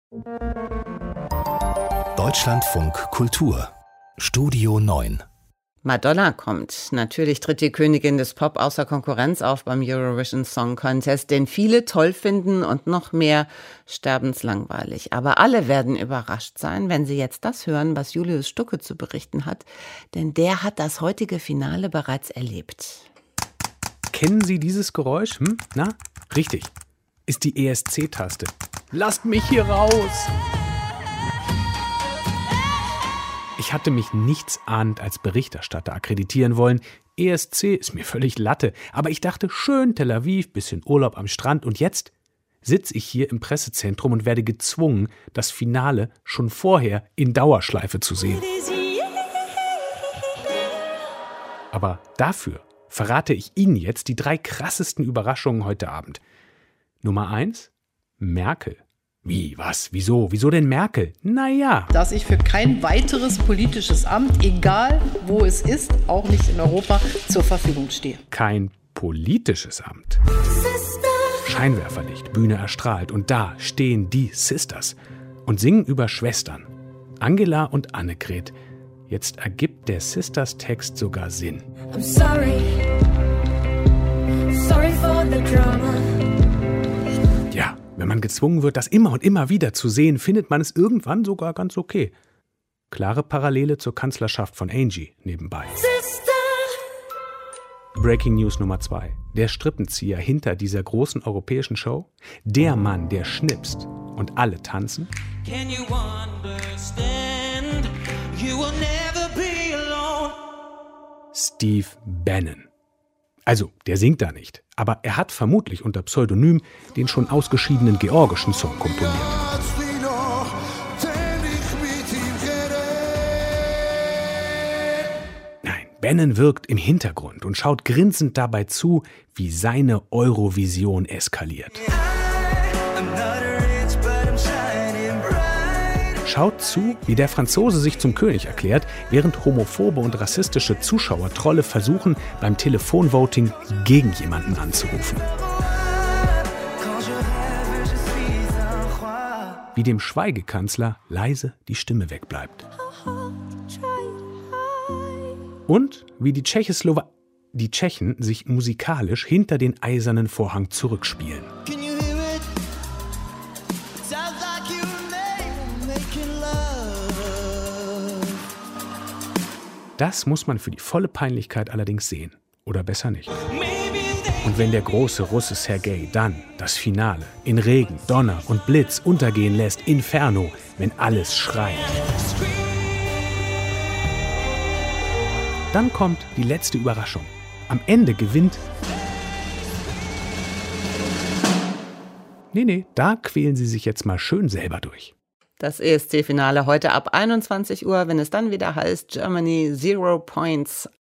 Deutschlandfunk Kultur Studio 9. Madonna kommt. Natürlich tritt die Königin des Pop außer Konkurrenz auf beim Eurovision Song Contest, den viele toll finden und noch mehr sterbenslangweilig. Aber alle werden überrascht sein, wenn sie jetzt das hören, was Julius Stucke zu berichten hat. Denn der hat das heutige Finale bereits erlebt. Kennen Sie dieses Geräusch? Na, richtig. Ist die ESC-Taste. Lasst mich hier raus! Ich hatte mich nichtsahnend als Berichterstatter akkreditieren wollen. ESC ist mir völlig Latte. Aber ich dachte, schön Tel Aviv, bisschen Urlaub am Strand. Und jetzt sitze ich hier im Pressezentrum und werde gezwungen, das Finale schon vorher in Dauerschleife zu sehen. Aber dafür verrate ich Ihnen jetzt die 3 krassesten Überraschungen heute Abend. Nummer 1, Merkel. Wie, was, wieso? Wieso denn Merkel? Naja. Dass ich für kein weiteres politisches Amt, egal wo es ist, auch nicht in Europa, zur Verfügung stehe. Kein politisches Amt. Scheinwerferlicht, Bühne erstrahlt und da stehen die Sisters und singen über Schwestern. Angela und Annegret. Jetzt ergibt der Sisters-Text sogar Sinn. I'm sorry for the drama. Ja, wenn man gezwungen wird, das immer und immer wieder zu sehen, findet man es irgendwann sogar ganz okay. Klare Parallele zur Kanzlerschaft von Angie nebenbei. Sister. Breaking News Nummer 2. Der Strippenzieher hinter dieser großen europäischen Show, der Mann, der schnipst und alle tanzen. Can you understand? You will never be alone. Steve Bannon. Also, der singt da nicht, aber er hat vermutlich unter Pseudonym den schon ausgeschiedenen georgischen Song komponiert. Nein, Bannon wirkt im Hintergrund und schaut grinsend dabei zu, wie seine Eurovision eskaliert. Schaut zu, wie der Franzose sich zum König erklärt, während homophobe und rassistische Zuschauertrolle versuchen, beim Telefonvoting gegen jemanden anzurufen. Wie dem Schweigekanzler leise die Stimme wegbleibt. Und wie die Tschechen sich musikalisch hinter den eisernen Vorhang zurückspielen. Das muss man für die volle Peinlichkeit allerdings sehen. Oder besser nicht. Und wenn der große Russe Sergei dann das Finale in Regen, Donner und Blitz untergehen lässt, Inferno, wenn alles schreit. Dann kommt die letzte Überraschung. Am Ende gewinnt... Nee, da quälen Sie sich jetzt mal schön selber durch. Das ESC-Finale heute ab 21 Uhr, wenn es dann wieder heißt Germany 0 Points.